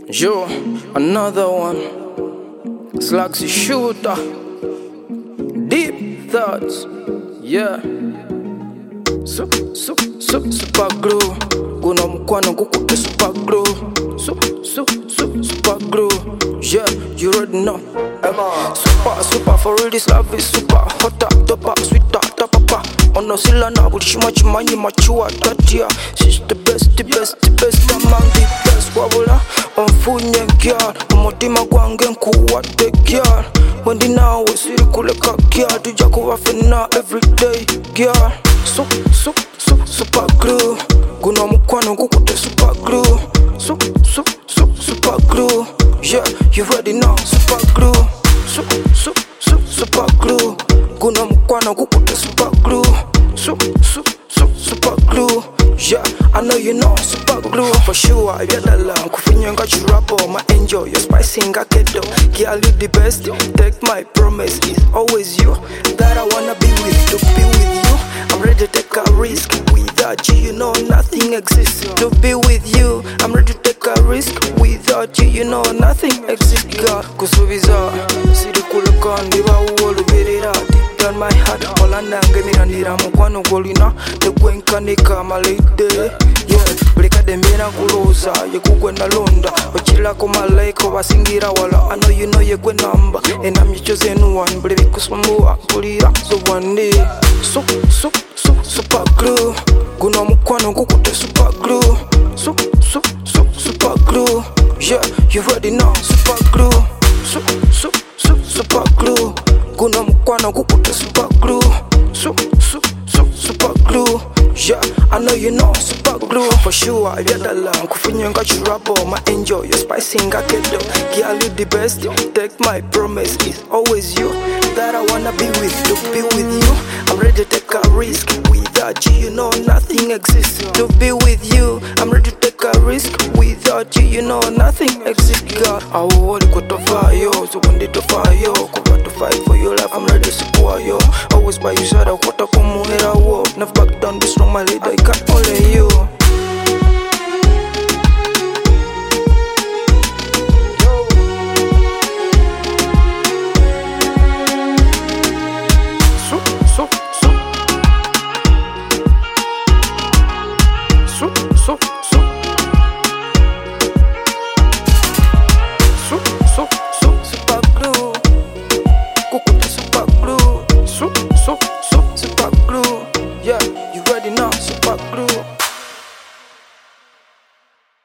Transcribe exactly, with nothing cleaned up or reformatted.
Yo, another one. Slugs shooter. Deep thoughts. Yeah. So, so, so, super glue. Guna mkwano kukupe super glue. So, so, so, super glue. Yeah, you already know. Emma. Super, super, for real this love is super. Hotter, topper, sweeter, tapapa. Ono sila na bulishima chimanyi machua tatia. She's the best, the best, the best among the best. Wabula, onfunye girl. Umutima gwange nkuwate girl. Wendi nawe siri kuleka girl. Tuja kuwafena everyday girl. So, so, so, super glue. Guna mkwano kukute super glue. So, so, so, super glue. Yeah, you already know, super glue. So, so, so, super glue. Guna mkwano kukute super glue. So, so, so, super glue. Yeah, I know you know, super glue. For sure, I get along. Kufinyo nga churapo, my angel. You're spicing a keto. Girl, you the best. Take my promise, it's always you that I wanna be with. To be with you, I'm ready to take a risk. Without you, you know nothing exists. To be with you, I'm ready to take a risk. Without you, you know nothing exists. God, kusubiza, siri kuleka ndiba uolu birira. Deep down my heart, olanda ngemira ndira mukwano golina. Tegwenkanika malide, yeah. Bleka dembena kuloza, yekugwenda londa. Ochilako malaiko basingira wala. I know you know yekwe number, and I'm your chosen one. Believe it kusumua, pulira, so one day. So, so, so, super glue. Guna mukwano kukute super glue. So, so, so, super glue. Yeah, you already know, super glue. So, so, so, super glue. Guna mukwano kukute super glue. So, so, so, super glue. Yeah, I know you know, super glue. For sure, I get along. Kufinyo nga churapo, my angel. You're spicing a keto. Girl, you the best. Take my promise, it's always you that I wanna be with. To be with you, I'm ready to take a risk. Without you, you know nothing exists. To be with you, I'm ready to take a risk. Without you, you know nothing exists. God, I will go to fire, so when they to fire, come to fight for your life. I'm ready to support you. Always by your side, I want to come here. I walk, never back down. This strong, my lady, I got only you.